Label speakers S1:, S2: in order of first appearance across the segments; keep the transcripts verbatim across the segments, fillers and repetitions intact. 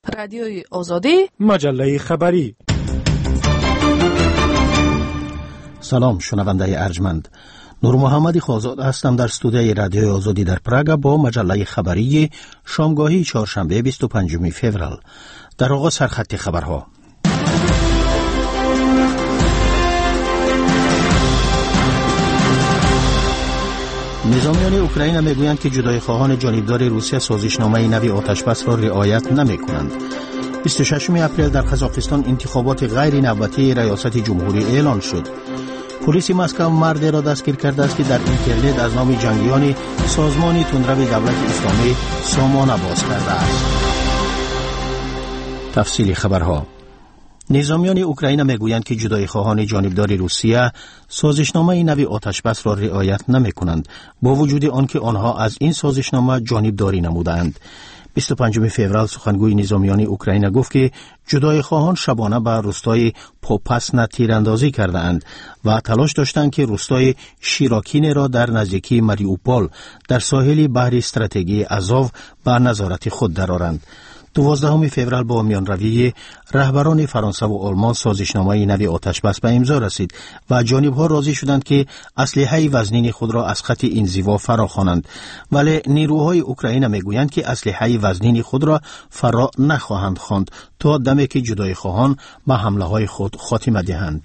S1: رادیوی آزادی،
S2: مجله خبری.
S3: سلام شنونده ارجمند، نور محمد خازاد هستم در استودیوی رادیوی آزادی در پراگ با مجله خبری شامگاهی چهارشنبه بیست و پنجم فوریه. در آغاز سرخط خبرها. نظامیان اوکراین میگویند که جدایی‌خواهان جانبدار روسیه سازشنامه نوی آتشبس را رعایت نمی‌کنند. بیست و ششم اپریل در قزاقستان انتخابات غیر نوبتی ریاست جمهوری اعلان شد. پلیس مسکو مردی را دستگیر کرده است که در اینترنت از نام جنگیان سازمان تندرو دولت اسلامی سامانه باز کرده است. تفصیل خبرها. نظامیان اوکراین میگویند که جدایی‌خواهان جانبدار روسیه سازشنامه نوی آتشبس را رعایت نمی‌کنند، با وجود آنکه آنها از این سازشنامه جانبداری نمودند. بیست و پنجم فوریه سخنگوی نظامیان اوکراین گفت که جدایی‌خواهان شبانه به روستای پوپاسنا تیراندازی کردند و تلاش داشتند که روستای شیراکین را در نزدیکی ماریوپول در ساحل بحر استراتژی آزوف به نظارت خود درآورند. دوازدهم فوریه با میانروی رهبران فرانسه و آلمان سازشنامه نوی آتشبس به امضا رسید و جانب‌ها راضی شدند که اسلحه وزنین خود را از خط انزوا فرا خوانند، ولی نیروهای اوکراین میگویند که اسلحه وزنین خود را فرا نخواهند خواند تا دمی که جدایی‌خواهان به حمله‌های خود خاتمه دهند.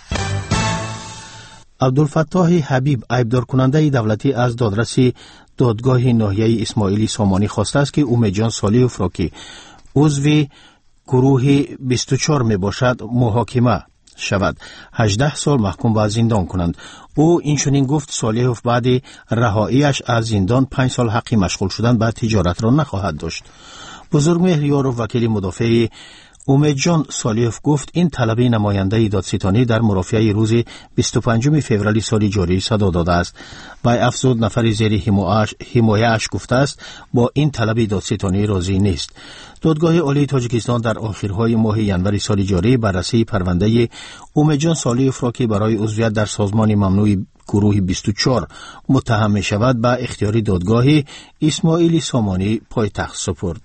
S3: عبدالفتاح حبیب ایبدار کننده دولتی از دادرسی دادگاه ناحیه اسماعیلی سامانی خواسته است که امیدجان صالحوف را که عضو گروه بیست و چهار می باشد محاکمه شود، هجده سال محکوم به زندان کنند. او اینچنین گفت صالحوف بعد رهاییش از زندان پنج سال حق مشغول شدن به تجارت را نخواهد داشت. بزرگمهر یارو وکیل مدافع امیدجان صالحوف گفت این طلب نماینده دادستانی در مرافعه روز بیست و پنجم فوریه سال جاری صدا داده است و افزود نفر زیر حمایه‌اش گفته است با این طلب دادستانی راضی نیست. دادگاه عالی تاجیکستان در آخرهای ماه ژانویه سال جاری بررسی پرونده امیدجان صالحوف را که برای عضویت در سازمان ممنوع گروه بیست و چهار متهم می شود به اختیار دادگاه اسماعیلی سامانی پایتخت سپرد.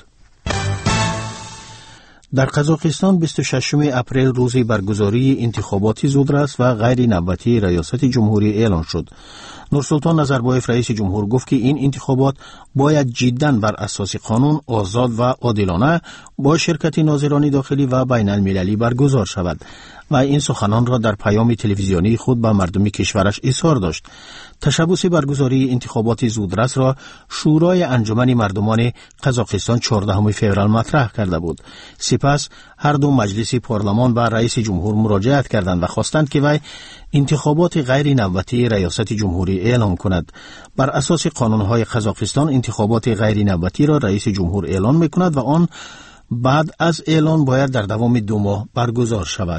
S3: در قزاقستان بیست و ششم اپریل روز برگزاری انتخابات زودرس و غیر نوبتی ریاست جمهوری اعلان شد. نورسلطان نظربایف رئیس جمهور گفت که این انتخابات باید جداً بر اساس قانون آزاد و عادلانه با شرکت ناظران داخلی و بین المللی برگزار شود و این سخنان را در پیام تلویزیونی خود به مردم کشورش اظهار داشت. تشبث برگزاری انتخابات زودرس را شورای انجمن مردمان قزاقستان چهاردهم فوریه مطرح کرده بود. سپس هر دو مجلس پارلمان به رئیس جمهور مراجعت کردند و خواستند که وی انتخابات غیر نوبتی ریاست جمهوری اعلان کند. بر اساس قانون‌های قزاقستان انتخابات غیر نوبتی را رئیس جمهور اعلان می‌کند و آن بعد از اعلان باید در دوام دو ماه برگزار شود.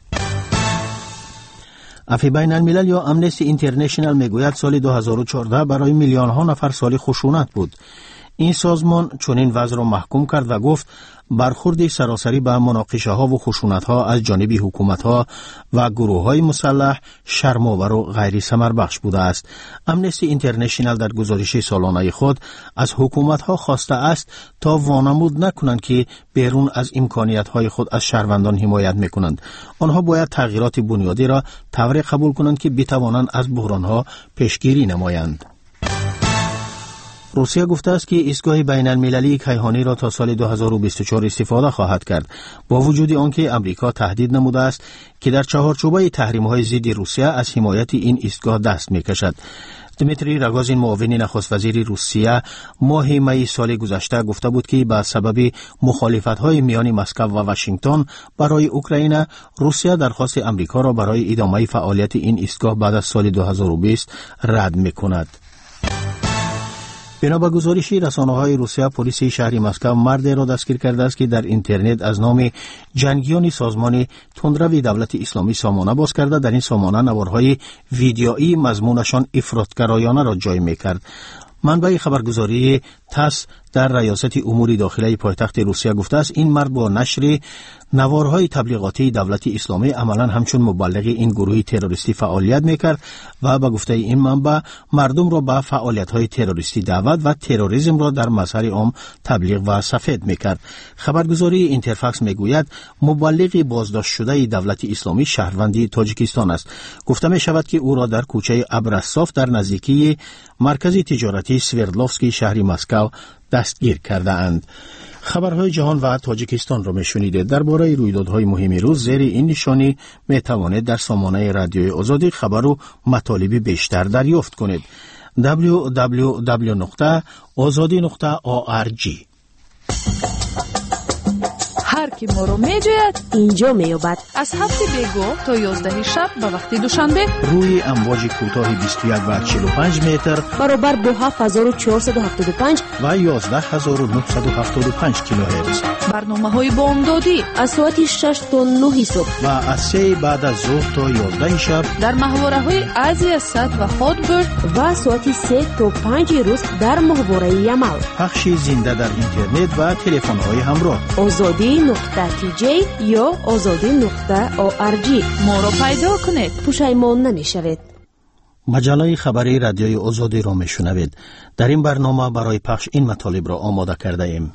S3: افی بین الملل یا امنستی اینترنشنال میگوید سال دو هزار و چهارده برای میلیون ها نفر سال خشونت بود. این سازمان چنین وضع را محکوم کرد و گفت برخورد سراسری به مناقشه ها و خشونت ها از جانب حکومت ها و گروه های مسلح شرم‌آور و غیر ثمربخش بوده است. امنستی اینترنشنال در گزارش سالانه خود از حکومت ها خواسته است تا وانمود نکنند که بیرون از امکانیت های خود از شهروندان حمایت میکنند. آنها باید تغییرات بنیادی را طوری قبول کنند که بتوانند از بحران ها پیشگیری نمایند. روسیه گفته است که ایستگاه بین المللی کیهانی را تا سال دو هزار و بیست و چهار استفاده خواهد کرد، با وجود آنکه امریکا تهدید نموده است که در چهارچوبه تحریم‌های ضد روسیه از حمایت این ایستگاه دست می‌کشد. دمیتری راگوزین معاون نخست وزیر روسیه ماه می سال گذشته گفته بود که به سبب مخالفت‌های میان مسکو و واشنگتن برای اوکراین، روسیه درخواست امریکا را برای ادامه فعالیت این ایستگاه بعد از سال دو هزار و بیست رد می‌کند. بنا به گزارش رسانه‌های روسیه، پلیس شهر مسکو مردی را دستگیر کرده است که در اینترنت از نام جنگیان سازمان تندرو دولت اسلامی سامانه باز کرده. در این سامانه نوارهای ویدیویی مضمونشان افراط‌گرایانه را جای می‌کرد. منبع خبرگزاری تاس در ریاست امور داخلی پایتخت روسیه گفته است این مرد با نشر نوارهای تبلیغاتی دولت اسلامی عملاً همچون مبلغ این گروه تروریستی فعالیت میکرد و به گفته این منبع مردم را به فعالیت‌های تروریستی دعوت و تروریسم را در مظهر عام تبلیغ و سفید میکرد. خبرگزاری اینترفاکس میگوید مبلغ بازداشت شده دولت اسلامی شهروند تاجیکستان است. گفته می شود که او را در کوچه ابرساف در نزدیکی مرکز تجارتی سوردلوفسکی شهر مسکو دستگیر کرده اند. خبرهای جهان و تاجیکستان را میشنیدید. درباره رویدادهای مهم روز زیر این نشانی می توانید در سامانه رادیوی آزادی خبر و مطالب بیشتر دریافت کنید. دبلیو دبلیو دبلیو نقطه آزادی نقطه او آر جی.
S1: هر کی ما رو میجوید
S2: اینجا میابد.
S1: از هفت بیگو تا یازده شب به وقت دوشنبه
S3: روی امواج کوتاه بیست و یک و چهل و پنج متر
S2: برابر با هفت هزار و چهارصد و هفتاد و پنج
S3: و یازده هزار و نهصد و هفتاد و پنج کیلوهرتز.
S1: برنامه های بامدادی
S2: از ساعت شش تا نه صبح
S3: و از سه بعد از ظهر تا یازده شب
S1: در محوره های آزیا صد و هاتبرد
S2: و ساعت سه تا پنج روز در محوره یمل.
S3: پخش زنده در اینترنت و تلفن های همراه.
S2: آزادی نقطه تی جی یا آزادی نقطه او آر جی.
S1: ما را پیدا کنید،
S2: پشیمان نمیشوید.
S3: مجله خبری رادیوی آزادی را میشنوید. در این برنامه برای پخش این مطالب را آماده کرده ایم.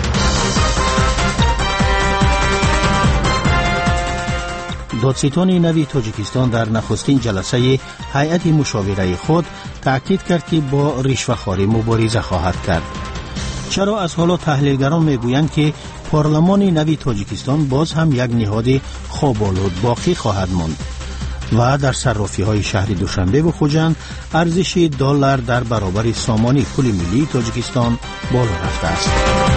S3: دادستان نوی تاجیکستان در نخستین جلسه هیئت مشاوره خود تاکید کرد که با رشوه‌خواری مبارزه خواهد کرد. چرا از حالا تحلیلگران میگویند که پارلمان نوی تاجیکستان باز هم یک نهاد خواب‌آلود باقی خواهد ماند و در صرافی‌های شهر دوشنبه و خوجند ارزش دلار در برابر سامانه پول ملی تاجیکستان بالا رفته است.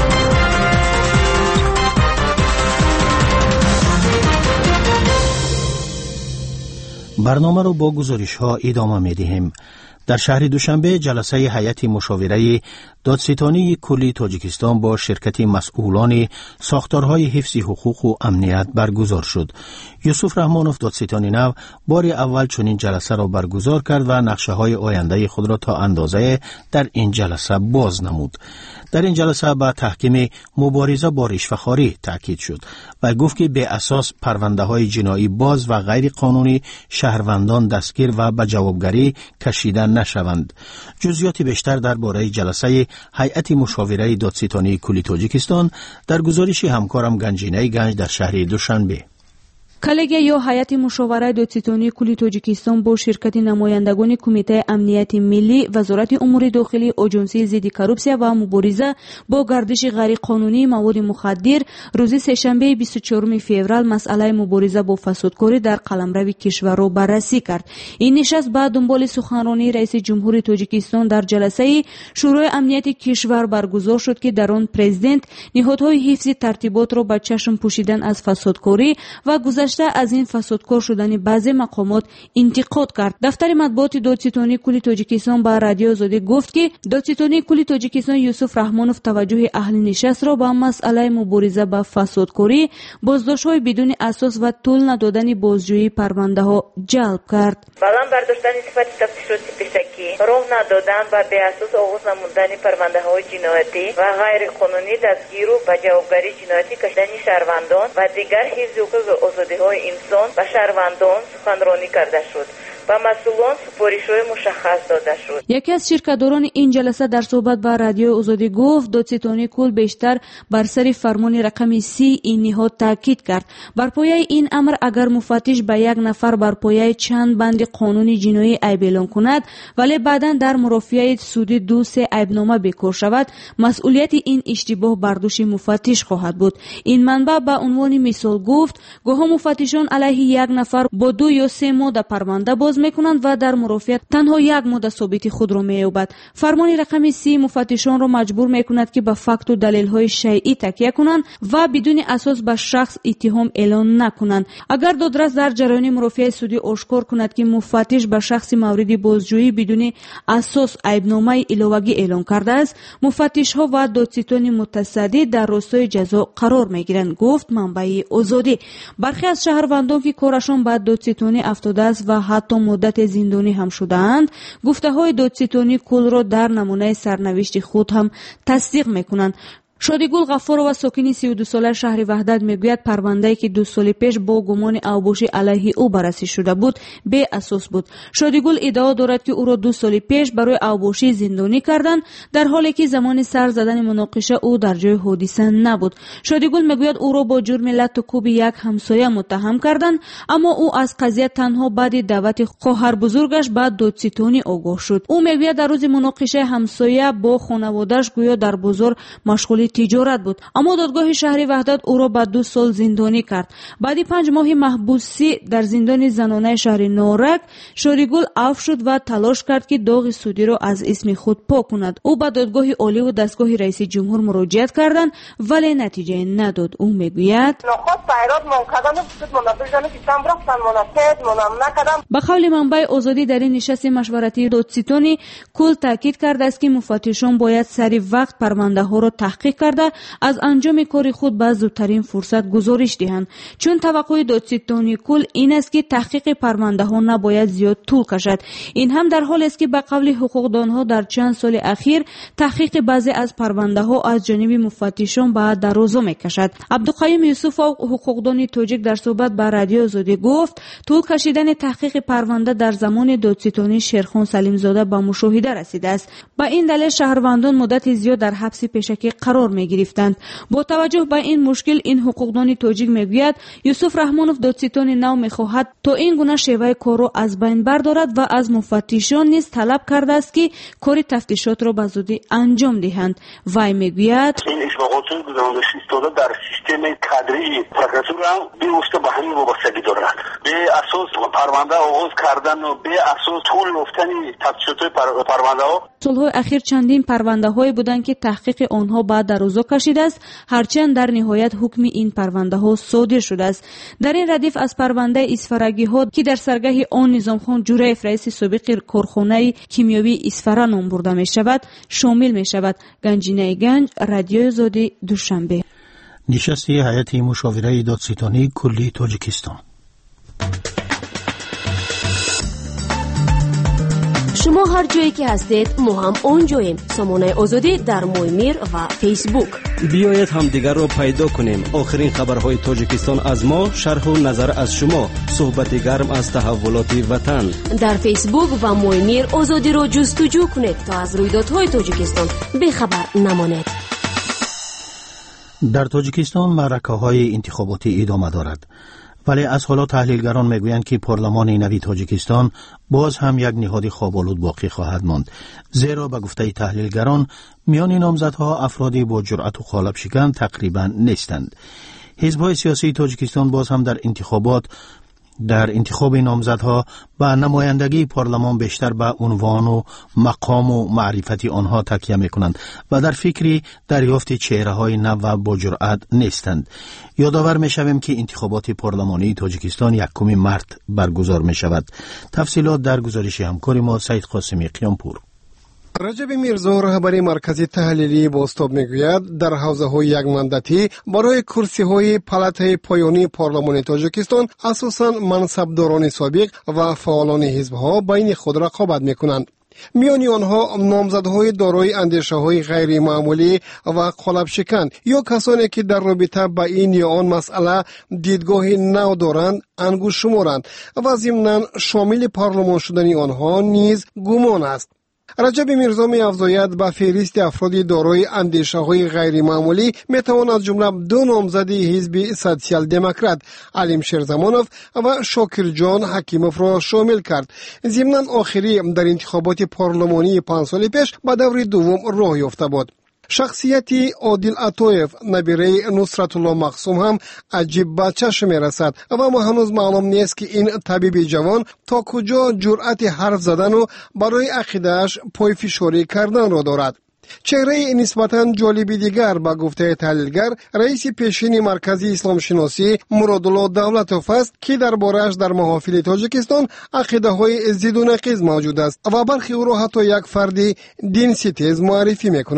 S3: برنامه رو با گزارش ها ادامه می دهیم. در شهر دوشنبه جلسه هیئت مشاوره دادستانی کلی تاجیکستان با شرکت مسئولان ساختارهای حفظ حقوق و امنیت برگزار شد. یوسف رحمانوف دادستان نو بار اول چنین جلسه را برگزار کرد و نقشه های آینده خود را تا اندازه در این جلسه باز نمود. در این جلسه به تحکیم مبارزه با رشوه‌خواری تاکید شد و گفت که به اساس پرونده های جنایی باز و غیر قانونی شهروندان دستگیر و به جوابگری کشیده نشوند. جزئیات بیشتر درباره جلسه هیئت مشاوره دادستانی کلی تاجیکستان در گزارش همکارم گنجینه گنج در شهر دوشنبه.
S4: کلگه یا هیئت مشاوره دادستانی کلی تاجیکستان با شرکت نمایندگان کمیته امنیت ملی، وزارت امور داخلی، آژانس ضد کروپسیا و مبارزه با گردش غیر قانونی مواد مخدر روز سه‌شنبه بیست و چهارم فوریه مسئله مبارزه با فسادکاری در قلمرو کشور را بررسی کرد. این نشست بعد دنبال سخنرانی رئیس جمهور تاجیکستان در جلسه شورای امنیت کشور برگزار شد که در آن پرزیدنت نهادهای حفظ ترتیبات را به چشم پوشیدن از فسادکاری و گذشته از این فسادکار شدن بعضی مقامات انتقاد کرد. دفتر مطبوعات دادستانی کلی تاجیکستان به رادیو آزادی گفت که دادستانی کلی تاجیکستان یوسف رحمانوف توجه اهل نشست را به مسئله مبارزه با فسادکاری، بازداشت‌های بدون اساس و طول ندادن بازجویی پرونده‌ها جلب کرد.
S5: بالان برداشتن صفت تفتیشاتی پیشکی، راه ندادن و به اساس آغاز نمودن پرونده‌های جنایتی و غیر قانونی دستگیر و به جوابگری جنایتی کشیدن شهروندان و دیگر حفظ حقوق آزادی انسان و شهروندان سخنرانی کرده شد و مسئولان سپارش‌های مشخص داده شد.
S4: یکی از شرکت‌داران این جلسه در صحبت با رادیو آزادی گفت دادستانی کل بیشتر بر سر فرمان رقم سی این نهاد تاکید کرد. بر پایه این امر اگر مفتش به یک نفر بر پایه چند بند قانونی جنایی عیب اعلام کند ولی بعداً در مرافعه سودی دو سه عیبنامه بکار شود، مسئولیت این اشتباه بر دوش مفتش خواهد بود. این منبع به عنوان مثال گفت گاه مفتشان علیه یک نفر با دو یا سه ماده پرونده باز میکنند و در مرافعه تنها یک ماده ثابت خود را مییابد. فرمان رقم سی مفتشان را مجبور میکند که به فکت و دلیل های شیعی تکیه کنند و بدون اساس به شخص اتهام اعلان نکنند. اگر دادرس در جریان مرافعه سودی آشکار کند که مفتش به شخص مورد بازجویی بدون اساس عیبنامه علاوگی اعلان کرده است، مفتش ها و دادستان متصدی در راستای جزا قرار میگیرند، گفت منبع آزادی. برخی از شهروندان که کارشان به دادستانی افتاده است و حتی مدت زندانی هم شده‌اند، گفته‌های دادستانی کل را در نمونه سرنوشت خود هم تصدیق می‌کنند. شادیگل غفارова ساکن سی و دو ساله شهر وحدت میگوید پرونده‌ای که دو سال پیش با گمان اوباشی علیه او بررسی شده بود بی اساس بود. شادیگل ادعا دارد که او را دو سال پیش برای اوباشی زندانی کردند، در حالی که زمان سر زدن مناقشه او در جای حادثه نبود. شادیگل میگوید او را با جرم لط و کوب یک همسایه متهم کردند، اما او از قضیه تنها بعد دعوت خواهر بزرگش به دادستانی آگاه شد. او میگوید در روز مناقشه همسایه با خانواده‌اش گویا در بازار مشغول تجارت بود، اما دادگاه شهر وحدت او را به دو سال زندانی کرد. بعد پنج ماه محبوسی در زندان زنانه شهر نارک، شادیگل عفو شد و تلاش کرد که داغ سودی را از اسم خود پاک کند. او به دادگاه عالی و دستگاه رئیس جمهور مراجعت کردند ولی نتیجه نداد. او میگوید به قول منبع آزادی در این نشست مشورتی دادستانی کل تاکید کرده است که مفتشان باید سریع وقت پرونده ها را تحقیق کرده از انجام کار خود به زودترین فرصت گزارش دهند، چون توقع دادستانی کل این است که تحقیق پرونده ها نباید زیاد طول کشد. این هم در حالی است که به قول حقوقدان ها در چند سال اخیر تحقیق بعضی از پرونده ها از جانب مفتشان به درازا میکشد. عبدالقیوم یوسف حقوقدان تاجیک در صحبت با رادیو آزادی گفت طول کشیدن تحقیق پرونده در زمان دادستانی شیرخان سلیم زاده به مشاهده رسیده است. با این دلیل شهروندان مدت زیاد در حبس پیشکی قرار می گرفتند. با توجه به این مشکل این حقوقدان تاجیک میگوید یوسف رحمانوف دادستان نو میخواهد تا این گونه شیوه کار را از بین بردارد و از مفتشان نیز طلب کرده است که کار تفتیشات را به زودی انجام دهند. وی میگوید
S6: این اشتباهات گزارش ایستاده در سیستم کادری پروکراتور هم به واسطه به همین وابستگی دارد. به اساس پرونده آغاز کردن و به اساس طول گفتنی تفتیشات پرونده ها
S4: سالهای اخیر چندین پرونده هایی بودند که تحقیق آنها بعد درازا کشیده است، هرچند در نهایت حکم این پرونده ها صادر شده است. در این ردیف از پرونده اسفرگی ها که در سرگاه آن نظام خان جوریف رئیس سابق کارخانه کیمیاوی اسفره نام برده می شود شامل می شود. گنجینه گنج، رادیو آزادی، دوشنبه.
S3: نشست هیئت مشاوره دادستانی کلی تاجیکستان.
S2: شما هر جایی که هستید ما هم اونجاییم. سامانه آزادی در مویمیر و فیسبوک.
S7: بیایید هم دیگر را پیدا کنیم. آخرین خبرهای تاجیکستان از ما، شرح و نظر از شما، صحبت گرم از تحولات وطن.
S2: در فیسبوک و مویمیر آزادی را جستجو کنید تا از رویدادهای تاجیکستان بیخبر نمانید.
S3: در تاجیکستان معرکه‌های انتخاباتی ادامه دارد، ولی از حالا تحلیلگران میگویند که پارلمان نوی تاجیکستان باز هم یک نهاد خواب‌آلود باقی خواهد ماند، زیرا به گفته تحلیلگران میان نامزدها افرادی با جرأت و قالب شکن تقریبا نیستند. حزب‌های سیاسی تاجیکستان باز هم در انتخابات در انتخاب نامزدها و نمایندگی پارلمان بیشتر به عنوان و مقام و معرفتی آنها تکیه می‌کنند و در فکری دریافت چهره‌های نو و با جرأت نیستند. یادآور می‌شویم که انتخابات پارلمانی تاجیکستان یکم مارس برگزار می‌شود. تفصیلات در گزارش همکار ما سید قاسمی قیامپور.
S8: رجب میرزا رهبر مرکز تحلیلی بازتاب میگوید در حوزه‌های یک مندتی برای کرسی‌های پلاتای پایانی پارلمان تاجیکستان اساساً منصبداران سابق و فعالان حزب‌ها بین خود رقابت میکنند. میان آنها نامزدهای دارای اندیشه‌های غیر معمولی و قالب شکن یا کسانی که در رابطه با این یا آن مسئله دیدگاه نو دارند انگشت شمارند و ضمناً شامل پارلمان شدن آنها نیز گمان است. رجب میرزا می افزاید به فهرست افراد دارای اندیشه‌های غیر معمولی می تواند از جمله دو نامزد حزب سوسیال دموکرات علیم شیرزمانوف و شاکر جان حکیموف را شامل کرد. ضمناً آخری در انتخابات پارلمانی پنج سال پیش به دور دوم راه یافته بود. شخصیتی عادل عطایف نبیره نصرت الله مقسوم هم عجیب به چشم می رسد و ما هنوز معلوم نیست که این طبیب جوان تا کجا جرأت حرف زدن و برای عقیده‌اش پای فشاری کردن را دارد. چهره نسبتاً جالبی دیگر با گفته تحلیلگر رئیس پیشین مرکزی اسلام شناسی مرادالله دولتوف است که درباره‌اش در محافل تاجیکستان عقیده‌های ضد و نقیض موجود است و برخی او را حتی یک فرد دین ستیز معرفی می‌کنند.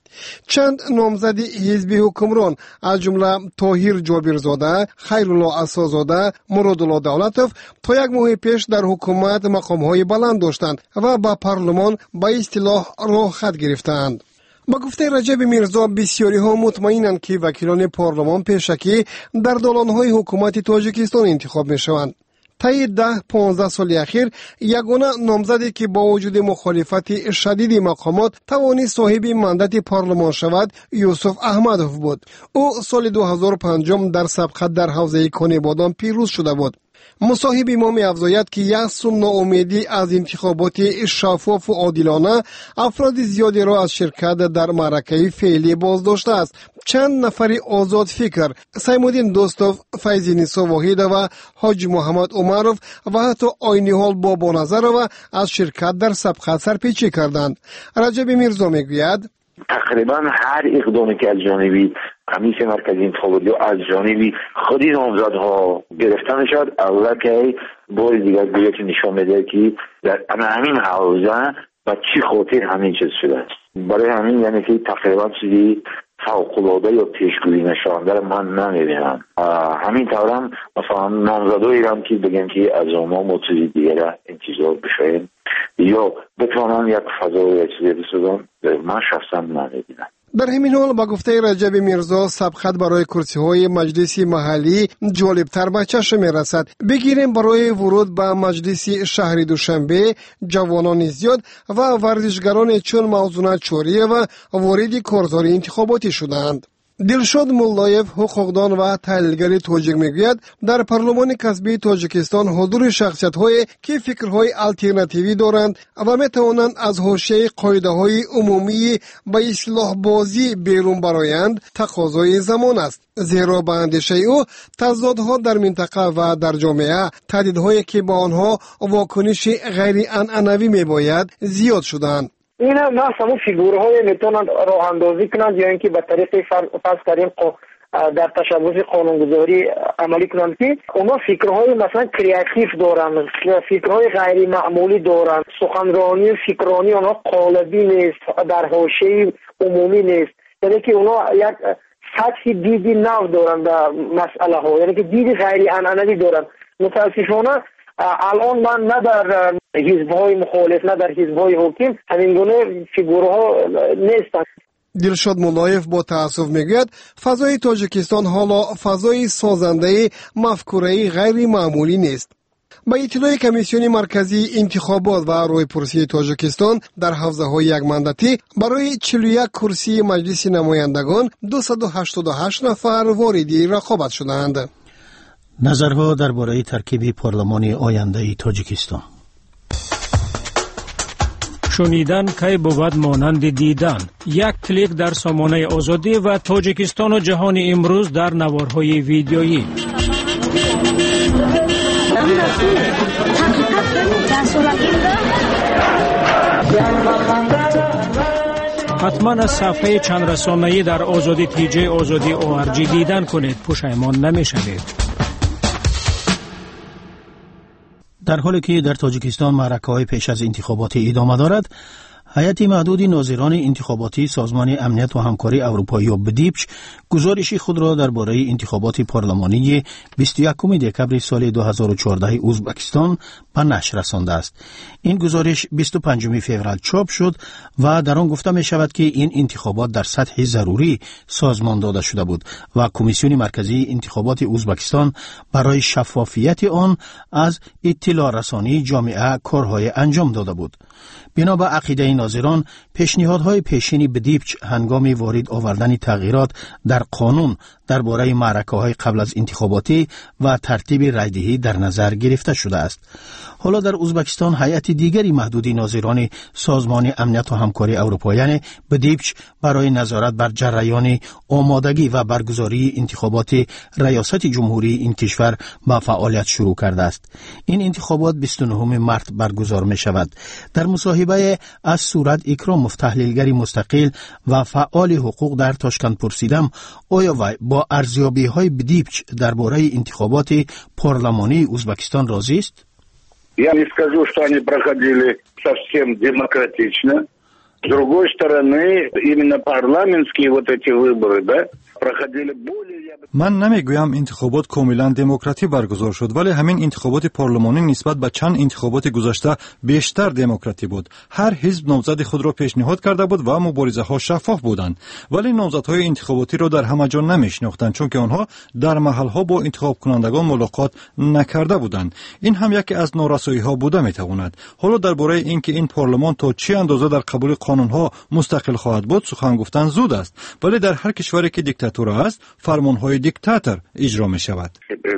S8: چند نامزد حزب حکمران از جمله طاهر جابرزاده، خیرالله عصازاده، مرادالله دولتوف تا یک ماه پیش در حکومت مقام‌های بلند داشتند و با پارلمان به اصطلاح راه خط گرفتند. با گفته رجب میرزا بسیاری ها مطمئنند که وکیلان پارلمان پیشکی در دالان‌های حکومت تاجیکستان انتخاب می‌شوند. طی ده پانزده سال اخیر یگانه نامزدی که با وجود مخالفت شدید مقامات توانست صاحب مندت پارلمان شود یوسف احمدوف بود. او سال دو هزار و پنج در سبقت در حوزه کنیبادان پیروز شده بود. مصاحب ما می افزاید که یک سو ناامیدی از انتخابات شفاف و عادلانه افراد زیادی را از شرکت در معرکه فعلی باز داشته است. چند نفر آزاد فکر، سیمودین دوستوف، فیض نیسا واحد و حاج محمد عمروف و حتی آینی حال بابا نظر و از شرکت در سبقت سرپیچی کردند. رجب میرزا می گوید
S9: تقریبا هر اقدامی که از جانبی کمیسیون مرکزی انتخاباتی و از جانبی خودی نامزدها گرفته میشد، اولا که بار دیگر گویا که نشان میده که در همین حوزه و چی خاطر همین چیز شده است. برای همین یعنی که تقریبا چیزی فوق‌العاده یا پیشگویی نشانده من نمیبینم. همین طور هم مثلا نامزدهایی هم که بگن که از ما ما چیزی دیگر انتظار بشویم یا بتوانم یک فضا یا چیزی بسازم، من شخصا نمیبینم.
S8: در همین حال با گفته رجب میرزا سبقت برای کرسی های مجلس محلی جالبتر به چشم می رسد. بگیریم برای ورود به مجلس شهر دوشنبه جوانان زیاد و ورزشگران چون موضوع چوریه و وارد کارزاری انتخاباتی شدند. دلشاد مولایف حقوقدان و تحلیلگر تاجیک میگوید در پارلمان کسبی تاجیکستان حضور شخصیت‌هایی که فکرهای آلترناتیوی دارند و میتوانند از حوزه قاعده‌های عمومی به اصلاح بازی بیرون برآیند تقاضای زمان است. زیرا به اندیشه او تضادها در منطقه و در جامعه، تهدیدهایی که با آنها واکنش غیر عنعنوی میباید زیاد شدند.
S10: این هم نه همون فیگورهای میتونن راه اندازی کنند یا اینکه به طریق فرض کردیم در تشبث قانونگذاری عملی کنند که اونا فکرهای مثلا کریاتیو دارن، فکرهای غیر معمولی دارن، سخنرانی فکرانی اونا قالبی نیست، در حوزه عمومی نیست، یعنی که اونا یک سطحی دیدی نو دارن در مسئله ها، یعنی که دیدی غیر عنعنوی دارن. متاسفانه الان من نه در حزب‌های مخالف نه در حزب‌های حاکم همین گونه فیگورها نیستند.
S8: دلشاد مولایف با تأسف میگوید فضای تاجیکستان حالا فضای سازنده مفکوره‌ای غیر معمولی نیست. با اطلاع کمیسیون مرکزی انتخابات و راهپرسی تاجیکستان در حوزه‌های یک مندتی برای چهل و یک کرسی مجلس نمایندگان دویست و هشتاد و هشت نفر واردی رقابت شدند.
S3: نظرها درباره ترکیب پارلمانی آینده تاجیکستان.
S11: شنیدن کی بود مانند دیدن. یک کلیک در سامانه آزادی و تاجیکستان و جهان امروز در نوارهای ویدیویی. حتما از صفحه چند رسانه‌ای در آزادی تیجی آزادی او ار جی دیدن کنید، پشیمان نمی‌شوید.
S3: در حالی که در تاجیکستان معرکه‌های پیش از انتخابات ادامه دارد، هیئت محدود ناظران انتخاباتی سازمان امنیت و همکاری اروپایی و بدیپچ گزارش خود را درباره انتخابات پارلمانی بیست و یکم دکبر سال دو هزار و چهارده ازبکستان به نشر رسانده است. این گزارش بیست و پنجم فوریه چاپ شد و در آن گفته می شود که این انتخابات در سطح ضروری سازمان داده شده بود و کمیسیون مرکزی انتخابات ازبکستان برای شفافیت آن از اطلاع رسانی جامعه کارهای انجام داده بود. بنا به عقیده ناظران، پیشنهادهای پیشینی بدیپچ هنگام وارد آوردن تغییرات در قانون درباره معرکه‌های قبل از انتخاباتی و ترتیب رایدهی در نظر گرفته شده است. حالا در ازبکستان هیئت دیگری محدود ناظران سازمان امنیت و همکاری اروپایی بدیپچ برای نظارت بر جریان آمادگی و برگزاری انتخابات ریاست جمهوری این کشور با فعالیت شروع کرده است. این انتخابات بیست و نهم مارس برگزار می شود. در مصاحبه از صورت اکرام تحلیلگری مستقل و فعال حقوق در تاشکند پرسیدم آیا وی با ارزیابی‌های بدیپچ درباره انتخابات پارلمانی ازبکستان راضی است؟
S6: Я не скажу, что они проходили совсем демократично.
S9: С другой стороны, именно парламентские вот эти выборы, да, проходили более...
S12: من نمیگویم انتخابات کاملا دموکراتی برگزار شد، ولی همین انتخابات پارلمانی نسبت به چند انتخابات گذشته بیشتر دموکراتی بود. هر حزب نامزد خود را پیشنهاد کرده بود و مبارزه ها شفاف بودند، ولی نامزدهای انتخاباتی را در همه جا نمیشناختند چون که آنها در محل ها با انتخاب کنندگان ملاقات نکرده بودند. این هم یکی از نارسایی ها بوده میتواند. حالا درباره اینکه این پارلمان تا چه اندازه در قبول قانون ها مستقل خواهد بود سخن گفتن زود است، ولی در هر کشوری که دیکتاتور است فرمان های دیکتاتور اجرا می شود.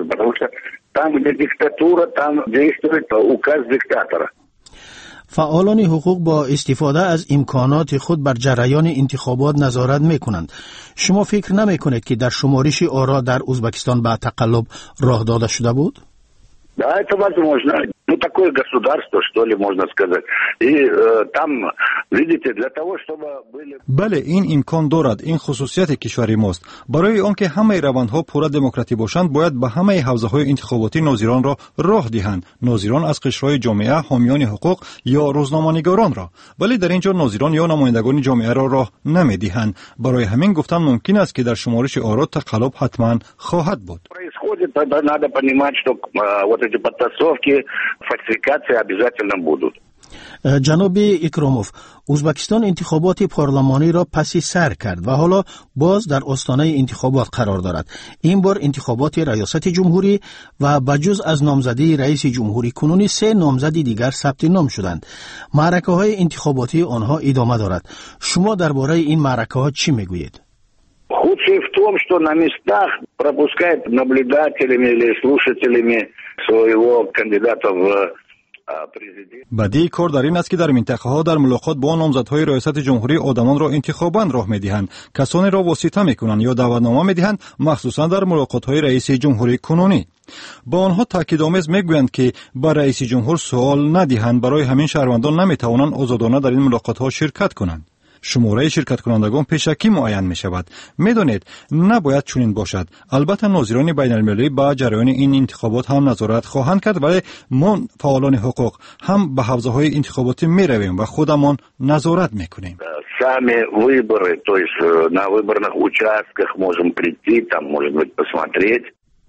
S3: فعالان حقوق با استفاده از امکانات خود بر جریان انتخابات نظارت می کنند. شما فکر نمی کنید که در شمارش آرا در ازبکستان به تقلب راه داده شده بود؟
S9: Да, это возможно. Ну, такое государство, что ли, можно сказать. И э, там, видите, для того, чтобы были...
S12: بله، این امکان دارد. این خصوصیت کشوری ماست. برای آنکه همه روندها پورا دموکراتی باشند، باید به همه حوزه‌های انتخاباتی ناظران را راه دهند. ناظران از قشرهای جامعه، حامیان حقوق یا روزنامه‌نگاران را. ولی در اینجا ناظران یا نمایندگان جامعه را راه نمی‌دهند. برای همین گفتن ممکن است که در شمارش آرا تقلب حتما خواهد بود.
S9: Надо понимать, что вот эти подтасовки, фальсификации обязательно будут.
S3: جناب اکراموف، ازبکستان انتخابات پارلمانی را پس سر کرد و حالا باز در آستانه انتخابات قرار دارد. این بار انتخابات ریاست جمهوری و بجز از نامزدی رئیس جمهوری کنونی سه نامزد دیگر ثبت نام شدند. معرکه های انتخاباتی آنها ادامه دارد. شما درباره این معرکه ها چی میگویید؟
S9: Худшее в том, что на местах пропускают наблюдателями или слушателями своего кандидата в президент.
S12: بدی کار در این است که در منطقه ها در ملاقات با نامزدهای ریاست جمهوری آدمان را انتخاباً راه می‌دهند، کسانی را واسطه می‌کنند یا دعوتنامه می‌دهند، مخصوصاً در ملاقات های رئیس جمهوری کنونی. با آنها تاکیدآمیز میگویند که با رئیس جمهور سوال ندهند، برای همین شهروندان نمی‌توانند آزادانه در این ملاقات ها شرکت کنند. شماره شرکت کنندگان پیشکی معین می شود. می دانید نباید چنین باشد. البته ناظران بین المللی با جریان این انتخابات هم نظارت خواهند کرد، ولی ما فعالان حقوق هم به حوزه های انتخاباتی می رویم و خودمان نظارت می کنیم.
S9: Сами выборы, то есть на выборных участках можем прийти, там, может быть, посмотреть.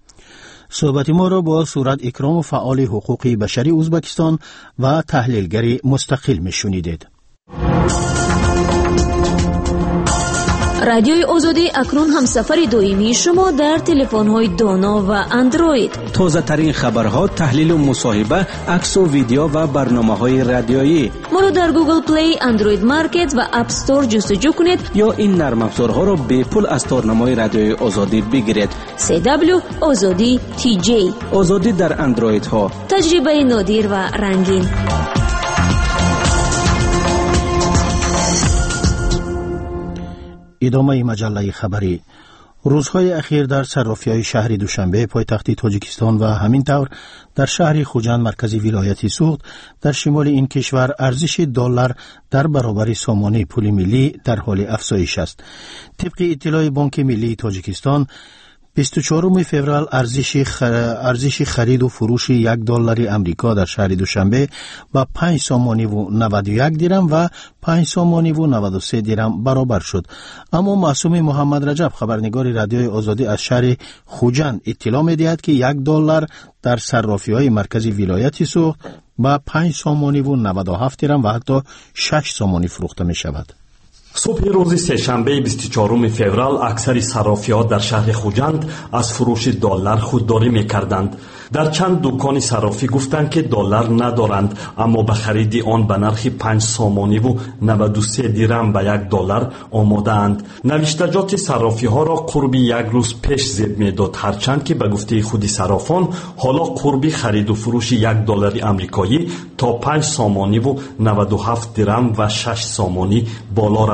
S3: صحبت ما را با صورت اکرام فعال حقوقی بشری ازبکستان و تحلیلگری مستقل می شنیدید.
S2: رادیوی آزادی اکنون هم سفر دائمی شما در تلفن‌های دانا و اندروید.
S7: تازه ترین خبرها، تحلیل و مصاحبه، عکس و ویدیو و برنامه‌های رادیویی.
S2: ما را در گوگل پلی، اندروید مارکت و اپ استور جستجو کنید
S7: یا این نرم افزارها را به پول از تارنمای رادیوی آزادی بگیرید.
S2: سی دبلیو آزادی تی جی.
S7: آزادی در اندروید ها.
S2: تجربه نادر و رنگین.
S3: ادامه مجله خبری. روزهای اخیر در صرافی‌های شهر دوشنبه پایتخت تاجیکستان و همین طور در شهر خوجند مرکز ولایت سوخت در شمال این کشور ارزش دلار در برابر سامانه پول ملی در حال افزایش است. طبق اطلاع بانک ملی تاجیکستان بیست و چهارم فوریه ارزش خر... ارزش خرید و فروش یک دلار امریکا در شهر دوشنبه با پنج سامانی و نود و یک درم و پنج سامانی و نود و سه درم برابر شد. اما معصوم محمد رجب خبرنگار رادیوی آزادی از شهر خوجند اطلاع می‌دهد که یک دلار در صرافی‌های مرکزی ولایت سوخت با پنج سامانی و نود و هفت درم و حتی شش سامانی فروخته می‌شود.
S13: صبح روز سه‌شنبه بیست و چهارم فوریه اکثر صرافی‌ها در شهر خوجند از فروش دلار خودداری می‌کردند. در چند دکان صرافی گفتند که دلار ندارند، اما به خرید آن به نرخ پنج سامانی و نود و سه درم به یک دلار آماده‌اند. نوشتجات صرافی‌ها را قرب یک روز پیش زد می‌داد، هرچند که به گفته خود صرافان حالا قرب خرید و فروش یک دلار آمریکایی تا پنج سامانی و نود و هفت درم و شش سامانی بالا رفت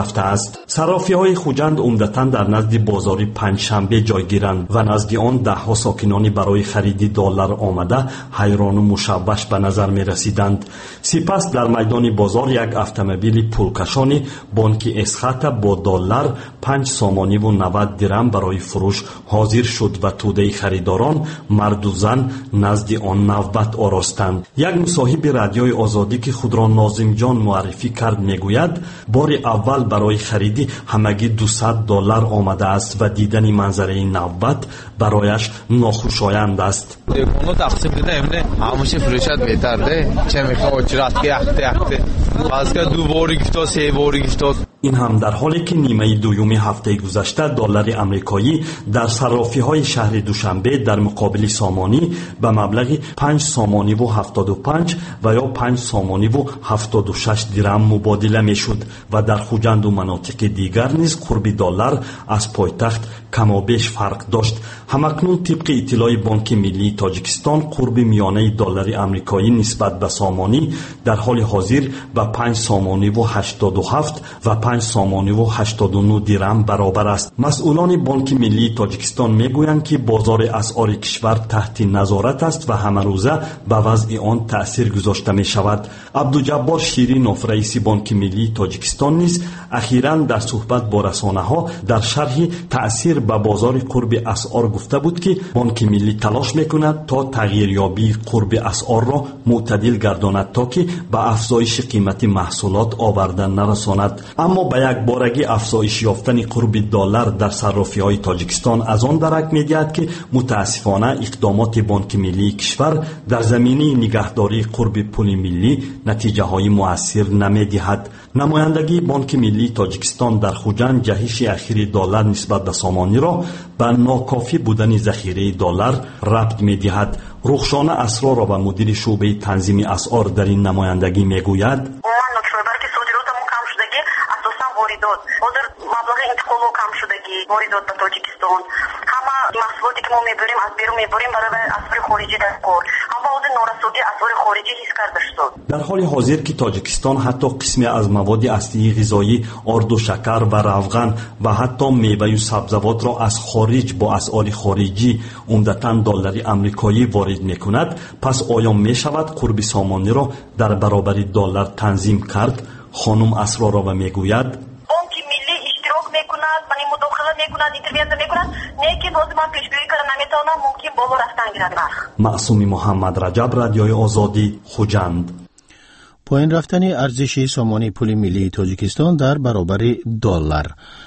S13: рафтааст. صرافی‌های خوجند عمدتاً در نزد بازار پنجشنبه جایگیرند و نزد آن ده‌ها ساکنانی برای خرید دلار آمده حیران و مشوش به نظر می‌رسیدند. سپس در میدان بازار یک اتومبیل پولکشانی بانک اسخات با دلار پنج سامانی و نود درم برای فروش حاضر شد و توده خریداران مرد و زن نزد آن نوبت آراستند. یک مصاحب رادیوی آزادی که خود را ناظم جان معرفی کرد میگوید بار اول برای خریدی همگی دویست دلار آمده است و دیدن منظره نوبت برایش ناخوشایند است.
S14: اونو تقسیم دیده امروز همش فروشات بهتره چه میخواد چرا که اخته اخته باز که دو باری گفتو سه باری گفتو.
S13: این هم در حالی که نیمه دوم هفته گذشته دلار آمریکایی در صرافی‌های شهر دوشنبه در مقابل سامانی به مبلغ پنج سامانی و هفتاد و پنج و یا پنج سامانی و هفتاد و شش درم مبادله میشد و در خوجند و مناطق دیگر نیز قرب دلار از پایتخت کم و بیش فرق داشت. همکنون طبق اطلاع بانک ملی تاجیکستان قرب میانه دلار آمریکایی نسبت به سامانی در حال حاضر به پنج سامانی و هشتاد و هفت و پنج سامانی و هشتاد و نه درم برابر است. مسئولان بانک ملی تاجیکستان میگویند که بازار اسعار کشور تحت نظارت است و همه روزه به وضع آن تأثیر گذاشته می شود. عبدالجبار شیرینوف رئیس بانک ملی تاجیکستان نیز اخیراً در صحبت با رسانه ها در شرح تأثیر به بازار قرب اسعار گفته بود که بانک ملی تلاش میکند تا تغییریابی قرب اسعار را معتدل گرداند تا که به افزایش قیمت محصولات آوردن نرساند. اما به یک بارگی افزایش یافتن قرب دلار در صرافی‌های تاجیکستان از آن درک می‌دهد که متاسفانه اقدامات بانک ملی کشور در زمینه نگهداری قرب پول ملی نتیجه‌های مؤثر نمی‌دهد. نمایندگی بانک ملی تاجیکستان در خوجند جهش اخیر دلار نسبت به سامانی را به ناکافی بودن ذخیره دلار ربط می‌دهد. رخشانه اسرار و مدیر شعبه تنظیم اسعار در این نمایندگی می‌گوید
S15: واردات حاضر مبلغ انتقال کم شدگی واردات به تاجیکستان همه محصولاتی که ما میبریم از بیرون میبریم برای اسعار خارجی دستکار اما حاضر نورسودی اسعار خارجی حس کرده شد.
S13: در حال حاضر که تاجیکستان حتی قسمی از مواد اصلی غذایی آرد و شکر و روغن و حتی میوه و سبزیجات را از خارج با اسعار خارجی عمدتاً دلار آمریکایی وارد میکند، پس آیا میشود قرب سامانی را در برابر دلار تنظیم کرد؟ خانم اسرارова میگوید
S15: بانک ملی اشتراک میکند و مداخله میکند اینترونیت میکند نه که باز من پیشگویی کردن نمیتونم ممکن بالا رفتن گیرد نرخ.
S13: معصومی محمد رجب رادیوی آزادی خوجند.
S3: پایین رفتن ارزش سامانی پول ملی تاجیکستان در برابر دلار.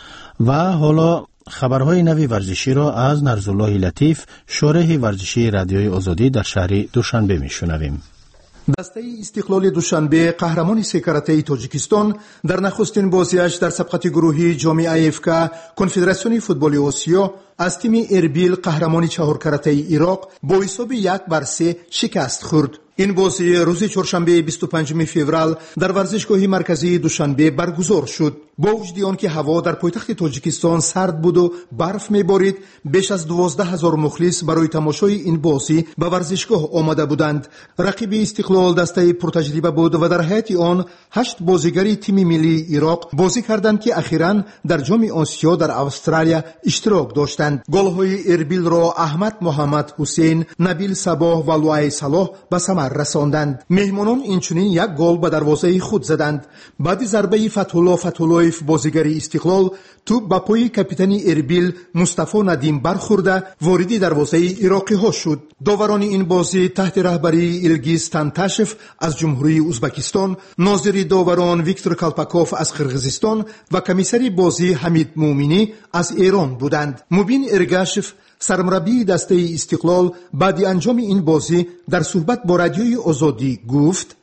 S3: و حالا خبرهای نوی ورزشی را از نرزالله لطیف شارح ورزشی رادیوی آزادی در شهر دوشنبه میشنویم.
S16: دسته استقلال دوشنبه قهرمان سه کرته تاجیکستان در نخستین بازیش در سبقت گروهی جام ایفکا کنفدراسیون فوتبال آسیا از تیم اربیل قهرمان چهار کرته عراق با حساب یک بر سه شکست خورد. این بازی روز چهارشنبه بیست و پنجم فوریه در ورزشگاه مرکزی دوشنبه برگزار شد. با وجود آنکه هوا در پایتخت تاجیکستان سرد بود و برف میبارید، بیش از دوازده هزار مخلص برای تماشای این بازی به ورزشگاه آمده بودند. رقیب استقلال دسته پرتجربه بود و در حیات آن هشت بازیگر تیم ملی عراق بازی کردند که اخیراً در جام آسیا در استرالیا اشتراک داشتند. گل‌های اربیل را احمد محمد حسین، نبیل صباح و لوای صلاح به ثمر رساندند. مهمانان اینچنین یک گل به دروازه خود زدند. بعد ضربه فتح‌الله فتح‌اللهیف بازیگر استقلال توپ به پای کاپیتان اربیل مصطفی ندیم برخورده وارد دروازه عراقی ها شد. داوران این بازی تحت رهبری ایلگیز تنتاشف از جمهوری ازبکستان، ناظر داوران ویکتور کالپاکوف از قرغیزستان و کمیسر بازی حمید مومینی از ایران بودند. مبین ارگاشف سرمربی دسته استقلال بعد انجام این بازی در صحبت با رادیوی آزادی گفت: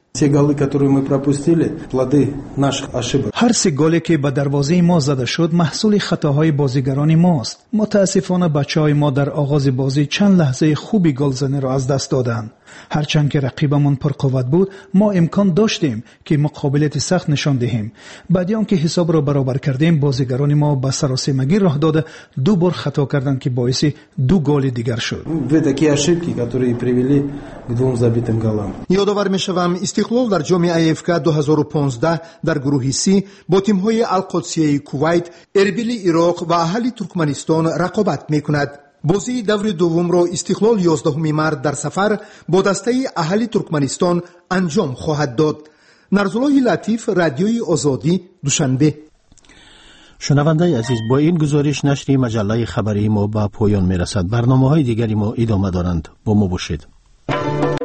S17: هر سه گلی که به دروازه ما زده شد محصول خطاهای بازیگران ماست. متاسفانه بچه‌های ما در آغاز بازی چند لحظه خوبی گلزنی را از دست دادند. هرچند که رقیبمون پرقوت بود، ما امکان داشتیم که مقابلت سخت نشان دهیم. بعد آنکه حساب را برابر کردیم، بازیگران ما به سراسیمگی راه داده دو بار خطا کردند که باعث دو گل دیگر شد.
S16: یادآور می‌شوم استقلال در جام ای اف دو هزار و پانزده در گروه سی با تیم‌های القدسیه کویت، اربیل عراق و اهلی ترکمنستان رقابت می‌کند. بازی دور دوم را استقلال یازدهم مارس در سفر با دسته اهلی ترکمنستان انجام خواهد داد. نرزالله لطیف، رادیوی آزادی، دوشنبه.
S3: شنونده عزیز، با این گزارش نشر مجله خبری ما به پایان میرسد. برنامه‌های دیگری ما ادامه دارند. با ما باشید.